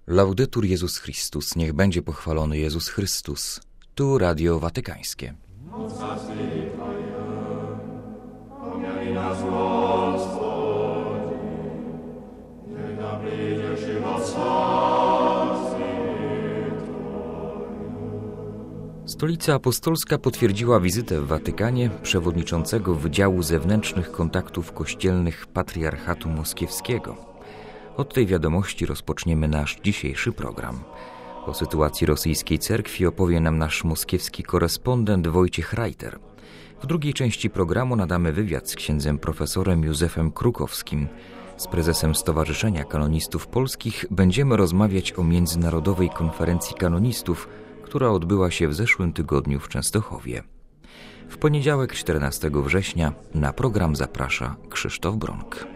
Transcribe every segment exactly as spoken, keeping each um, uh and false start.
Laudetur Jezus Chrystus, niech będzie pochwalony Jezus Chrystus. Tu Radio Watykańskie. Stolica Apostolska potwierdziła wizytę w Watykanie przewodniczącego Wydziału Zewnętrznych Kontaktów Kościelnych Patriarchatu Moskiewskiego. Od tej wiadomości rozpoczniemy nasz dzisiejszy program. O sytuacji rosyjskiej cerkwi opowie nam nasz moskiewski korespondent Wojciech Reiter. W drugiej części programu nadamy wywiad z księdzem profesorem Józefem Krukowskim. Z prezesem Stowarzyszenia Kanonistów Polskich będziemy rozmawiać o Międzynarodowej Konferencji Kanonistów, która odbyła się w zeszłym tygodniu w Częstochowie. W poniedziałek czternastego września na program zaprasza Krzysztof Bronk.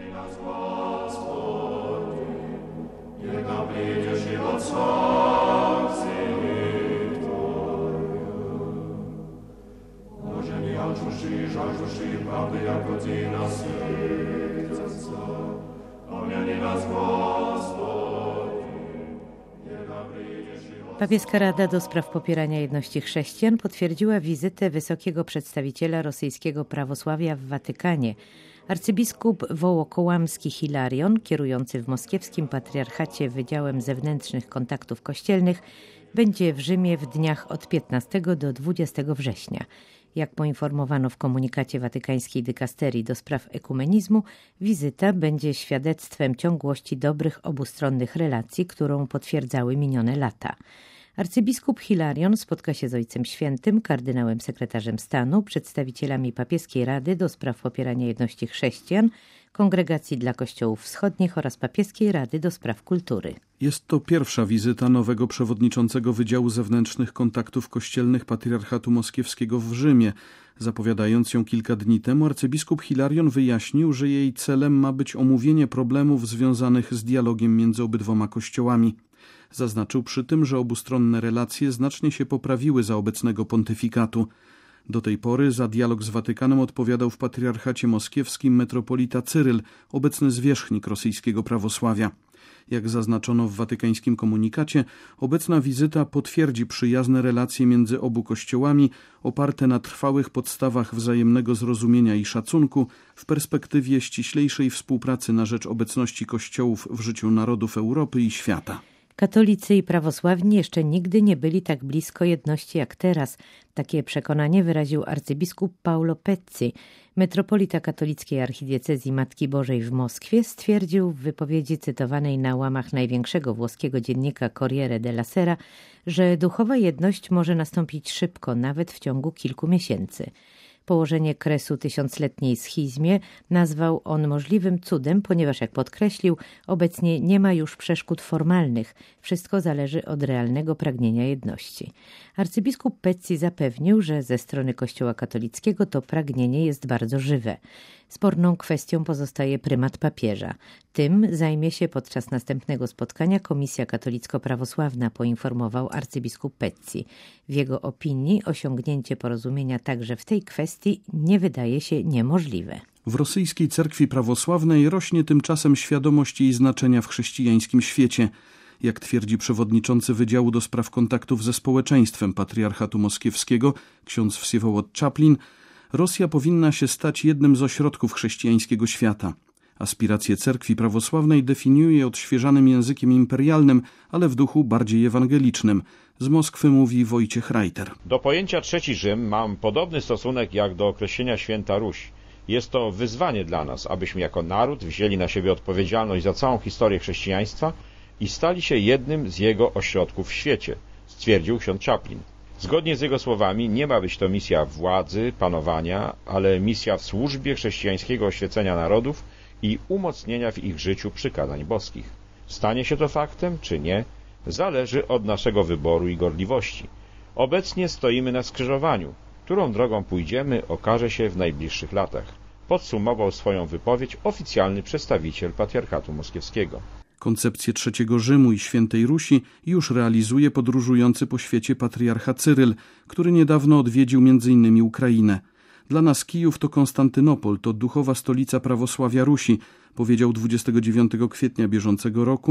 Papieska Rada do Spraw Popierania Jedności Chrześcijan potwierdziła wizytę wysokiego przedstawiciela rosyjskiego prawosławia w Watykanie. Arcybiskup Wołokołamski Hilarion, kierujący w moskiewskim patriarchacie Wydziałem Zewnętrznych Kontaktów Kościelnych, będzie w Rzymie w dniach od piętnastego do dwudziestego września. Jak poinformowano w komunikacie watykańskiej dykasterii do spraw ekumenizmu, wizyta będzie świadectwem ciągłości dobrych obustronnych relacji, którą potwierdzały minione lata. Arcybiskup Hilarion spotka się z Ojcem Świętym, kardynałem sekretarzem stanu, przedstawicielami Papieskiej Rady do Spraw Popierania Jedności Chrześcijan, Kongregacji dla Kościołów Wschodnich oraz Papieskiej Rady do Spraw Kultury. Jest to pierwsza wizyta nowego przewodniczącego Wydziału Zewnętrznych Kontaktów Kościelnych Patriarchatu Moskiewskiego w Rzymie. Zapowiadając ją kilka dni temu, arcybiskup Hilarion wyjaśnił, że jej celem ma być omówienie problemów związanych z dialogiem między obydwoma kościołami. Zaznaczył przy tym, że obustronne relacje znacznie się poprawiły za obecnego pontyfikatu. Do tej pory za dialog z Watykanem odpowiadał w patriarchacie moskiewskim metropolita Cyryl, obecny zwierzchnik rosyjskiego prawosławia. Jak zaznaczono w watykańskim komunikacie, obecna wizyta potwierdzi przyjazne relacje między obu kościołami, oparte na trwałych podstawach wzajemnego zrozumienia i szacunku, w perspektywie ściślejszej współpracy na rzecz obecności kościołów w życiu narodów Europy i świata. Katolicy i prawosławni jeszcze nigdy nie byli tak blisko jedności jak teraz. Takie przekonanie wyraził arcybiskup Paolo Pezzi. Metropolita katolickiej archidiecezji Matki Bożej w Moskwie stwierdził w wypowiedzi cytowanej na łamach największego włoskiego dziennika Corriere della Sera, że duchowa jedność może nastąpić szybko, nawet w ciągu kilku miesięcy. Położenie kresu tysiącletniej schizmie nazwał on możliwym cudem, ponieważ, jak podkreślił, obecnie nie ma już przeszkód formalnych. Wszystko zależy od realnego pragnienia jedności. Arcybiskup Pezzi zapewnił, że ze strony Kościoła katolickiego to pragnienie jest bardzo żywe. Sporną kwestią pozostaje prymat papieża. Tym zajmie się podczas następnego spotkania Komisja Katolicko-Prawosławna, poinformował arcybiskup Pezzi. W jego opinii osiągnięcie porozumienia także w tej kwestii nie wydaje się niemożliwe. W rosyjskiej cerkwi prawosławnej rośnie tymczasem świadomość jej znaczenia w chrześcijańskim świecie. Jak twierdzi przewodniczący Wydziału do Spraw Kontaktów ze Społeczeństwem Patriarchatu Moskiewskiego, ksiądz Wsiewołod Czaplin, Rosja powinna się stać jednym z ośrodków chrześcijańskiego świata. Aspiracje cerkwi prawosławnej definiuje odświeżanym językiem imperialnym, ale w duchu bardziej ewangelicznym. Z Moskwy mówi Wojciech Reiter. Do pojęcia Trzeci Rzym mam podobny stosunek jak do określenia Święta Ruś. Jest to wyzwanie dla nas, abyśmy jako naród wzięli na siebie odpowiedzialność za całą historię chrześcijaństwa i stali się jednym z jego ośrodków w świecie, stwierdził ksiądz Czaplin. Zgodnie z jego słowami nie ma być to misja władzy, panowania, ale misja w służbie chrześcijańskiego oświecenia narodów i umocnienia w ich życiu przykazań boskich. Stanie się to faktem, czy nie, zależy od naszego wyboru i gorliwości. Obecnie stoimy na skrzyżowaniu. Którą drogą pójdziemy, okaże się w najbliższych latach. Podsumował swoją wypowiedź oficjalny przedstawiciel Patriarchatu Moskiewskiego. Koncepcję Trzeciego Rzymu i Świętej Rusi już realizuje podróżujący po świecie patriarcha Cyryl, który niedawno odwiedził między innymi Ukrainę. Dla nas Kijów to Konstantynopol, to duchowa stolica prawosławia Rusi, powiedział dwudziestego dziewiątego kwietnia bieżącego roku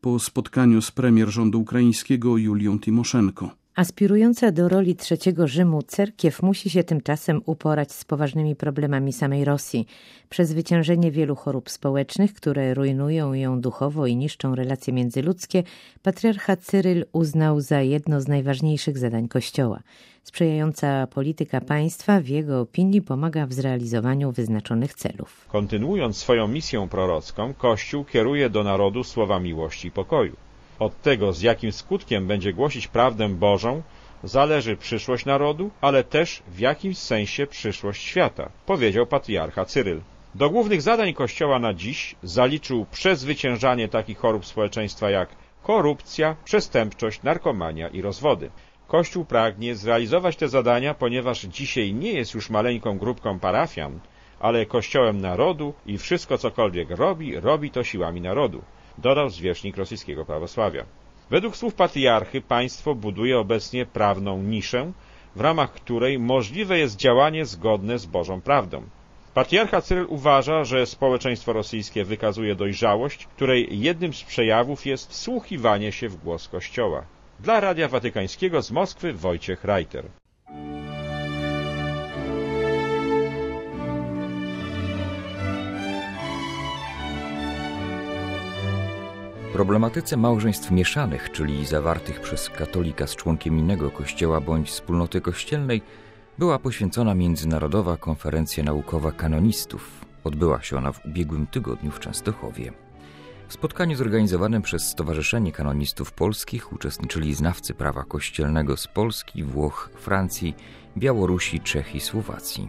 po spotkaniu z premier rządu ukraińskiego Julią Timoszenko. Aspirująca do roli trzeciego Rzymu cerkiew musi się tymczasem uporać z poważnymi problemami samej Rosji. Przezwyciężenie wielu chorób społecznych, które rujnują ją duchowo i niszczą relacje międzyludzkie, patriarcha Cyryl uznał za jedno z najważniejszych zadań Kościoła. Sprzyjająca polityka państwa w jego opinii pomaga w zrealizowaniu wyznaczonych celów. Kontynuując swoją misję prorocką, Kościół kieruje do narodu słowa miłości i pokoju. Od tego, z jakim skutkiem będzie głosić prawdę Bożą, zależy przyszłość narodu, ale też w jakimś sensie przyszłość świata, powiedział patriarcha Cyryl. Do głównych zadań Kościoła na dziś zaliczył przezwyciężanie takich chorób społeczeństwa jak korupcja, przestępczość, narkomania i rozwody. Kościół pragnie zrealizować te zadania, ponieważ dzisiaj nie jest już maleńką grupką parafian, ale Kościołem narodu i wszystko cokolwiek robi, robi to siłami narodu, dodał zwierzchnik rosyjskiego prawosławia. Według słów patriarchy państwo buduje obecnie prawną niszę, w ramach której możliwe jest działanie zgodne z Bożą prawdą. Patriarcha Cyryl uważa, że społeczeństwo rosyjskie wykazuje dojrzałość, której jednym z przejawów jest wsłuchiwanie się w głos Kościoła. Dla Radia Watykańskiego z Moskwy Wojciech Reiter. Problematyce małżeństw mieszanych, czyli zawartych przez katolika z członkiem innego kościoła bądź wspólnoty kościelnej, była poświęcona Międzynarodowa Konferencja Naukowa Kanonistów. Odbyła się ona w ubiegłym tygodniu w Częstochowie. W spotkaniu zorganizowanym przez Stowarzyszenie Kanonistów Polskich uczestniczyli znawcy prawa kościelnego z Polski, Włoch, Francji, Białorusi, Czech i Słowacji.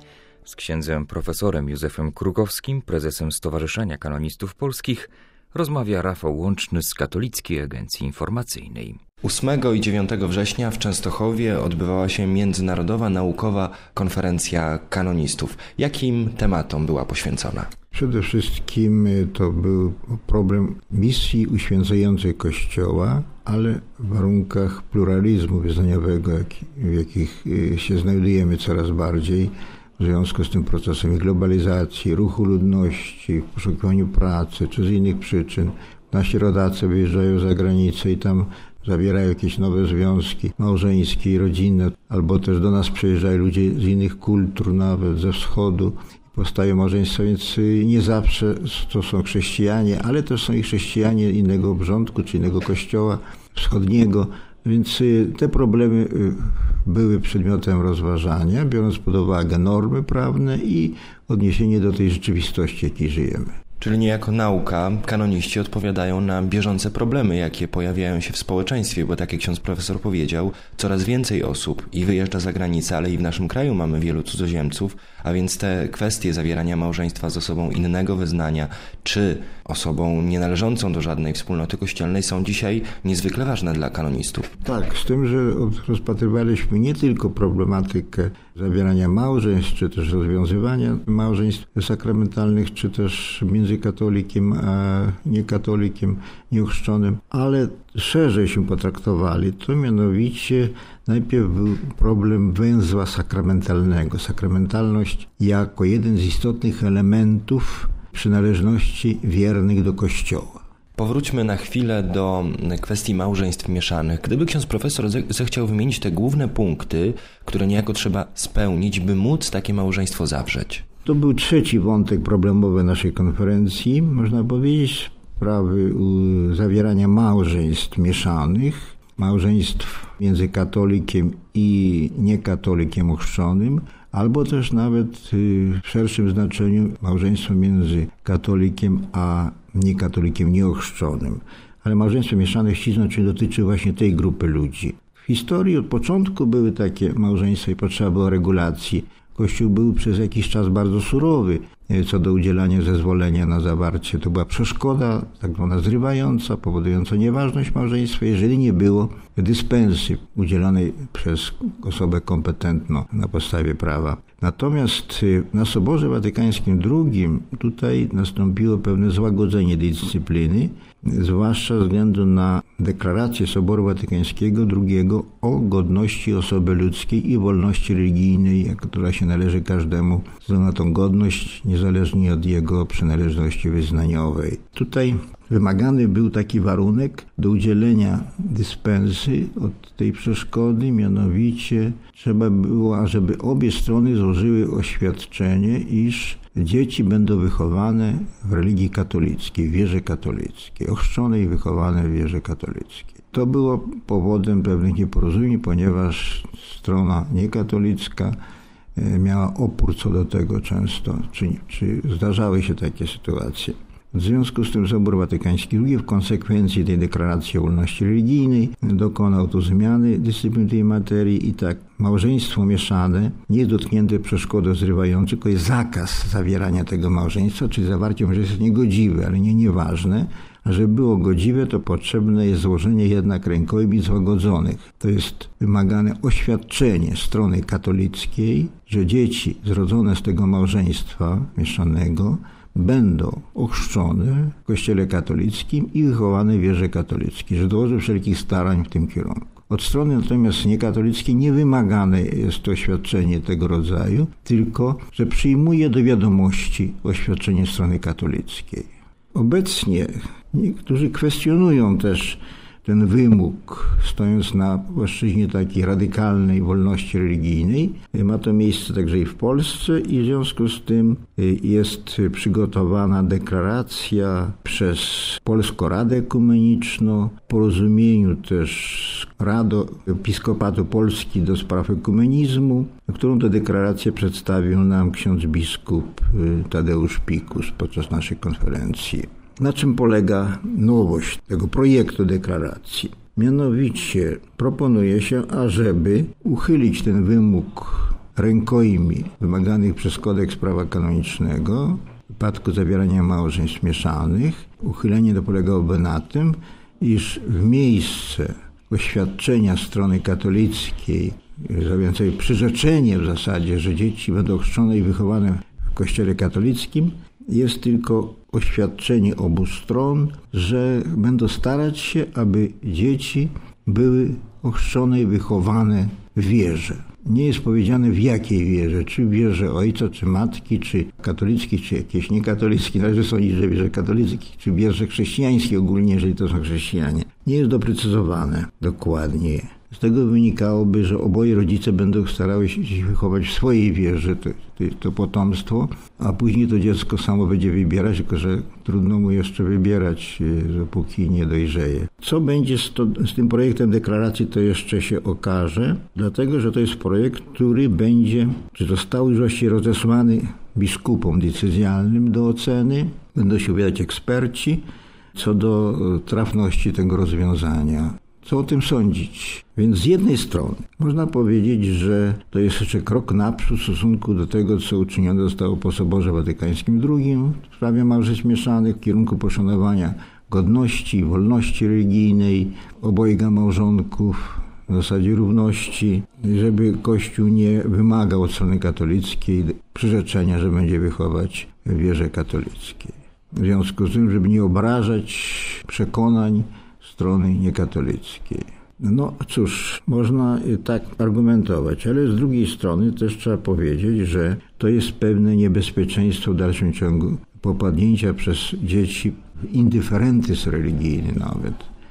Z księdzem profesorem Józefem Krukowskim, prezesem Stowarzyszenia Kanonistów Polskich, rozmawia Rafał Łączny z Katolickiej Agencji Informacyjnej. ósmego i dziewiątego września w Częstochowie odbywała się Międzynarodowa Naukowa Konferencja Kanonistów. Jakim tematom była poświęcona? Przede wszystkim to był problem misji uświęcającej Kościoła, ale w warunkach pluralizmu wyznaniowego, w jakich się znajdujemy coraz bardziej, w związku z tym procesem globalizacji, ruchu ludności, w poszukiwaniu pracy czy z innych przyczyn. Nasi rodacy wyjeżdżają za granicę i tam zawierają jakieś nowe związki małżeńskie i rodzinne, albo też do nas przyjeżdżają ludzie z innych kultur, nawet ze wschodu. Powstają małżeństwa, więc nie zawsze to są chrześcijanie, ale też są i chrześcijanie innego obrządku czy innego kościoła wschodniego. Więc te problemy były przedmiotem rozważania, biorąc pod uwagę normy prawne i odniesienie do tej rzeczywistości, w jakiej żyjemy. Czyli niejako nauka, kanoniści odpowiadają na bieżące problemy, jakie pojawiają się w społeczeństwie, bo tak jak ksiądz profesor powiedział, coraz więcej osób i wyjeżdża za granicę, ale i w naszym kraju mamy wielu cudzoziemców, a więc te kwestie zawierania małżeństwa z osobą innego wyznania, czy osobą nienależącą do żadnej wspólnoty kościelnej są dzisiaj niezwykle ważne dla kanonistów. Tak, z tym, że rozpatrywaliśmy nie tylko problematykę zawierania małżeństw, czy też rozwiązywania małżeństw sakramentalnych, czy też między katolikiem a niekatolikiem, nieochrzczonym, ale szerzej się potraktowali. To mianowicie najpierw był problem węzła sakramentalnego. Sakramentalność jako jeden z istotnych elementów przynależności wiernych do Kościoła. Powróćmy na chwilę do kwestii małżeństw mieszanych. Gdyby ksiądz profesor zechciał wymienić te główne punkty, które niejako trzeba spełnić, by móc takie małżeństwo zawrzeć. To był trzeci wątek problemowy naszej konferencji. Można powiedzieć, sprawy zawierania małżeństw mieszanych, małżeństw między katolikiem i niekatolikiem ochrzczonym, albo też nawet w szerszym znaczeniu małżeństwo między katolikiem a niekatolikiem nieochrzczonym. Ale małżeństwo mieszane w ścisłym znaczeniu dotyczy właśnie tej grupy ludzi. W historii od początku były takie małżeństwa i potrzeba było regulacji. Kościół był przez jakiś czas bardzo surowy co do udzielania zezwolenia na zawarcie. To była przeszkoda tak zwana zrywająca, powodująca nieważność małżeństwa, jeżeli nie było dyspensy udzielonej przez osobę kompetentną na podstawie prawa. Natomiast na Soborze Watykańskim drugim tutaj nastąpiło pewne złagodzenie tej dyscypliny, zwłaszcza ze względu na deklarację Soboru Watykańskiego drugiego o godności osoby ludzkiej i wolności religijnej, która się należy każdemu, na tą godność niezależnie od jego przynależności wyznaniowej. Tutaj wymagany był taki warunek do udzielenia dyspensy od tej przeszkody, mianowicie trzeba było, ażeby obie strony złożyły oświadczenie, iż dzieci będą wychowane w religii katolickiej, w wierze katolickiej, ochrzczone i wychowane w wierze katolickiej. To było powodem pewnych nieporozumień, ponieważ strona niekatolicka miała opór co do tego często, czy, czy zdarzały się takie sytuacje. W związku z tym Sobór Watykański drugi w konsekwencji tej deklaracji o wolności religijnej dokonał tu zmiany dyscypliny tej materii i tak małżeństwo mieszane nie jest dotknięte przeszkodą zrywającą, tylko jest zakaz zawierania tego małżeństwa, czyli zawarcie małżeństwa jest niegodziwe, ale nie nieważne. A żeby było godziwe, to potrzebne jest złożenie jednak rękojmi złagodzonych. To jest wymagane oświadczenie strony katolickiej, że dzieci zrodzone z tego małżeństwa mieszanego będą ochrzczone w Kościele katolickim i wychowane w wierze katolickiej, że dołoży wszelkich starań w tym kierunku. Od strony natomiast niekatolickiej nie wymagane jest to oświadczenie tego rodzaju, tylko że przyjmuje do wiadomości oświadczenie strony katolickiej. Obecnie niektórzy kwestionują też ten wymóg, stojąc na płaszczyźnie takiej radykalnej wolności religijnej. Ma to miejsce także i w Polsce i w związku z tym jest przygotowana deklaracja przez Polską Radę Ekumeniczną, w porozumieniu też Rado Episkopatu Polski do spraw ekumenizmu, którą tę deklarację przedstawił nam ksiądz biskup Tadeusz Pikus podczas naszej konferencji. Na czym polega nowość tego projektu deklaracji? Mianowicie proponuje się, ażeby uchylić ten wymóg rękojmi wymaganych przez kodeks prawa kanonicznego w wypadku zawierania małżeństw mieszanych. Uchylenie to polegałoby na tym, iż w miejsce oświadczenia strony katolickiej, zawierającej przyrzeczenie w zasadzie, że dzieci będą chrzczone i wychowane w Kościele katolickim, jest tylko oświadczenie obu stron, że będą starać się, aby dzieci były ochrzczone i wychowane w wierze. Nie jest powiedziane w jakiej wierze, czy w wierze ojca, czy matki, czy katolickiej, czy jakiejś niekatolickiej, należy sądzić, że w wierze katolickiej, czy w wierze chrześcijańskiej ogólnie, jeżeli to są chrześcijanie. Nie jest doprecyzowane dokładnie. Z tego wynikałoby, że oboje rodzice będą starały się wychować w swojej wierze to, to, to potomstwo, a później to dziecko samo będzie wybierać, tylko że trudno mu jeszcze wybierać, dopóki nie dojrzeje. Co będzie z, to, z tym projektem deklaracji, to jeszcze się okaże, dlatego że to jest projekt, który będzie, czy został już właściwie rozesłany biskupom decyzjalnym do oceny. Będą się wypowiadać eksperci co do trafności tego rozwiązania. Co o tym sądzić? Więc z jednej strony można powiedzieć, że to jest jeszcze krok naprzód w stosunku do tego, co uczynione zostało po Soborze Watykańskim drugim w sprawie małżeństw mieszanych w kierunku poszanowania godności, wolności religijnej obojga małżonków, w zasadzie równości, żeby Kościół nie wymagał od strony katolickiej przyrzeczenia, że będzie wychować w wierze katolickiej. W związku z tym, żeby nie obrażać przekonań strony niekatolickiej. No cóż, można tak argumentować, ale z drugiej strony też trzeba powiedzieć, że to jest pewne niebezpieczeństwo w dalszym ciągu popadnięcia przez dzieci w indyferentyzm religijny nawet,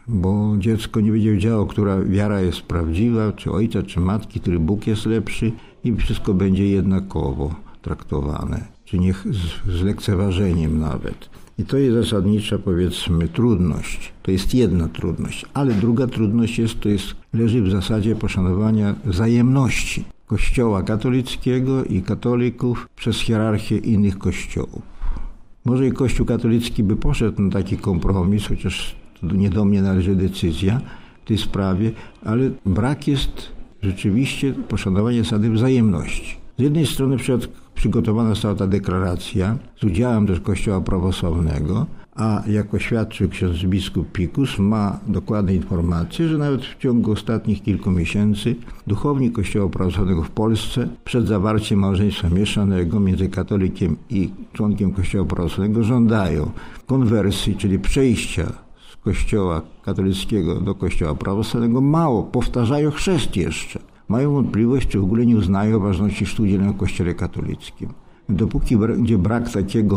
bo dziecko nie będzie wiedziało, która wiara jest prawdziwa, czy ojca, czy matki, który Bóg jest lepszy i wszystko będzie jednakowo traktowane, czy niech z, z lekceważeniem nawet. I to jest zasadnicza, powiedzmy, trudność. To jest jedna trudność, ale druga trudność jest, to jest, leży w zasadzie poszanowania wzajemności Kościoła katolickiego i katolików przez hierarchię innych kościołów. Może i Kościół katolicki by poszedł na taki kompromis, chociaż to nie do mnie należy decyzja w tej sprawie, ale brak jest rzeczywiście poszanowania zasady wzajemności. Z jednej strony przed przygotowana została ta deklaracja z udziałem też Kościoła prawosławnego, a jak oświadczył ksiądz biskup Pikus, ma dokładne informacje, że nawet w ciągu ostatnich kilku miesięcy duchowni Kościoła prawosławnego w Polsce przed zawarciem małżeństwa mieszanego między katolikiem i członkiem Kościoła prawosławnego żądają konwersji, czyli przejścia z Kościoła katolickiego do Kościoła prawosławnego. Mało, powtarzają chrzest jeszcze. Mają wątpliwość, czy w ogóle nie uznają ważności chrztu udzielonego w Kościele katolickim. Dopóki będzie brak takiego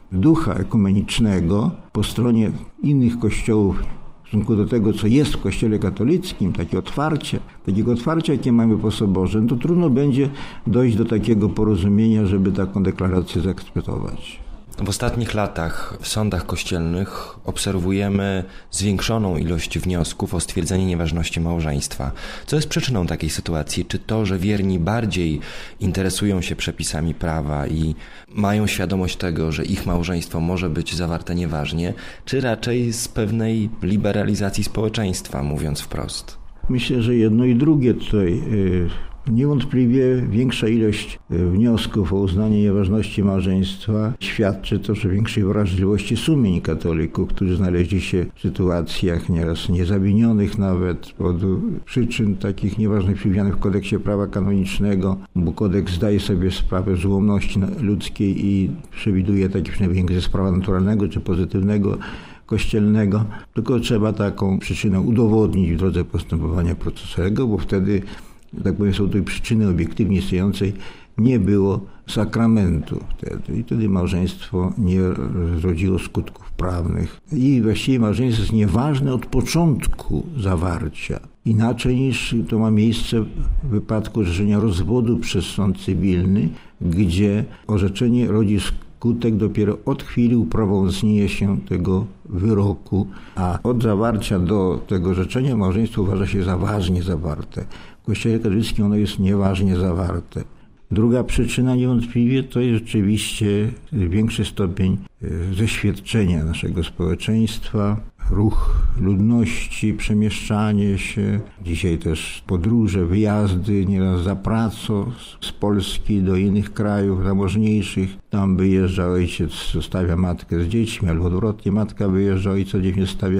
ducha ekumenicznego po stronie innych kościołów w stosunku do tego, co jest w Kościele katolickim, takie otwarcie, takiego otwarcia, jakie mamy po Soborze, to trudno będzie dojść do takiego porozumienia, żeby taką deklarację zaakceptować. W ostatnich latach w sądach kościelnych obserwujemy zwiększoną ilość wniosków o stwierdzenie nieważności małżeństwa. Co jest przyczyną takiej sytuacji? Czy to, że wierni bardziej interesują się przepisami prawa i mają świadomość tego, że ich małżeństwo może być zawarte nieważnie, czy raczej z pewnej liberalizacji społeczeństwa, mówiąc wprost? Myślę, że jedno i drugie tutaj. Yy... Niewątpliwie większa ilość wniosków o uznanie nieważności małżeństwa świadczy to, że większej wrażliwości sumień katolików, którzy znaleźli się w sytuacjach nieraz niezawinionych nawet z powodu przyczyn takich nieważnych przewidzianych w kodeksie prawa kanonicznego, bo kodeks zdaje sobie sprawę z ułomności ludzkiej i przewiduje taki przynajmniej ze prawa naturalnego czy pozytywnego kościelnego, tylko trzeba taką przyczynę udowodnić w drodze postępowania procesowego, bo wtedy, tak powiem, są tutaj przyczyny obiektywnie istniejącej, nie było sakramentu wtedy i wtedy małżeństwo nie zrodziło skutków prawnych. I właściwie małżeństwo jest nieważne od początku zawarcia. Inaczej niż to ma miejsce w wypadku orzeczenia rozwodu przez sąd cywilny, gdzie orzeczenie rodzi skutek dopiero od chwili uprawomocnienia się tego wyroku, a od zawarcia do tego orzeczenia małżeństwo uważa się za ważnie zawarte. W Kościele katolickim ono jest nieważnie zawarte. Druga przyczyna niewątpliwie to jest rzeczywiście większy stopień zeświadczenia naszego społeczeństwa, ruch ludności, przemieszczanie się, dzisiaj też podróże, wyjazdy, nieraz za pracą z Polski do innych krajów zamożniejszych. Tam wyjeżdża ojciec, zostawia matkę z dziećmi, albo odwrotnie, matka wyjeżdża, ojciec dzieci zostawia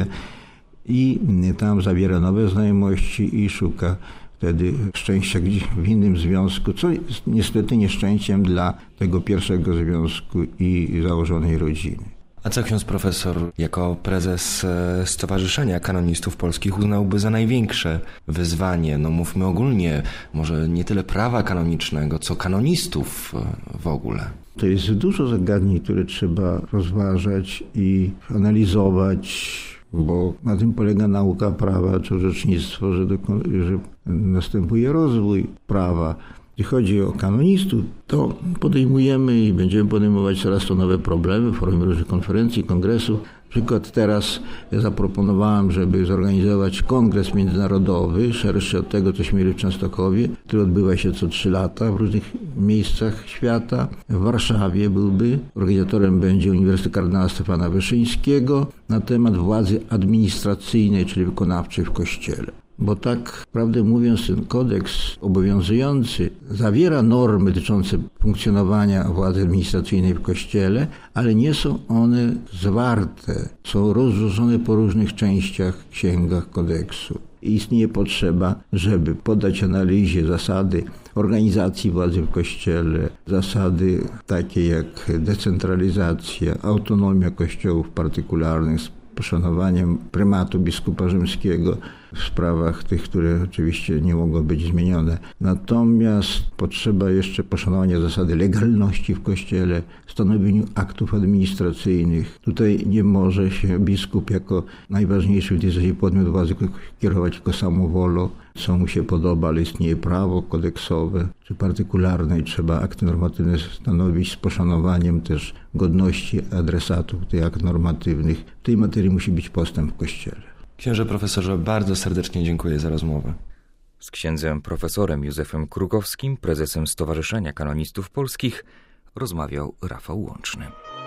i tam zawiera nowe znajomości i szuka wtedy szczęścia gdzieś w innym związku, co jest niestety nieszczęściem dla tego pierwszego związku i założonej rodziny. A co ksiądz profesor jako prezes Stowarzyszenia Kanonistów Polskich uznałby za największe wyzwanie? No mówmy ogólnie, może nie tyle prawa kanonicznego, co kanonistów w ogóle. To jest dużo zagadnień, które trzeba rozważać i analizować, bo na tym polega nauka prawa czy orzecznictwo, że, do, że następuje rozwój prawa. Jeśli chodzi o kanonistów, to podejmujemy i będziemy podejmować coraz to nowe problemy w formie różnych konferencji, kongresów. Na przykład teraz zaproponowałem, żeby zorganizować kongres międzynarodowy, szerszy od tego, cośmy mieli w Częstochowie, który odbywa się co trzy lata w różnych miejscach świata. W Warszawie byłby. Organizatorem będzie Uniwersytet Kardynała Stefana Wyszyńskiego na temat władzy administracyjnej, czyli wykonawczej w Kościele. Bo tak, prawdę mówiąc, ten kodeks obowiązujący zawiera normy dotyczące funkcjonowania władzy administracyjnej w Kościele, ale nie są one zwarte, są rozrzucone po różnych częściach, księgach kodeksu. I istnieje potrzeba, żeby poddać analizie zasady organizacji władzy w Kościele, zasady takie jak decentralizacja, autonomia kościołów partykularnych, z poszanowaniem prymatu biskupa rzymskiego w sprawach tych, które oczywiście nie mogą być zmienione. Natomiast potrzeba jeszcze poszanowania zasady legalności w Kościele, stanowieniu aktów administracyjnych. Tutaj nie może się biskup jako najważniejszy w tej zasadzie podmiot władzy kierować tylko samowolą, co mu się podoba, ale istnieje prawo kodeksowe czy partykularne i trzeba akty normatywne stanowić z poszanowaniem też godności adresatów tych akt normatywnych. W tej materii musi być postęp w Kościele. Księże profesorze, bardzo serdecznie dziękuję za rozmowę. Z księdzem profesorem Józefem Krukowskim, prezesem Stowarzyszenia Kanonistów Polskich, rozmawiał Rafał Łączny.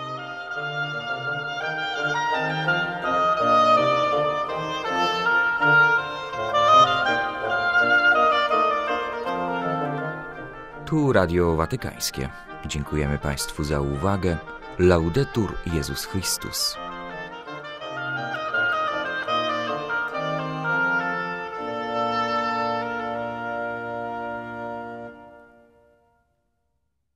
Tu Radio Watykańskie. Dziękujemy Państwu za uwagę. Laudetur Jezus Chrystus.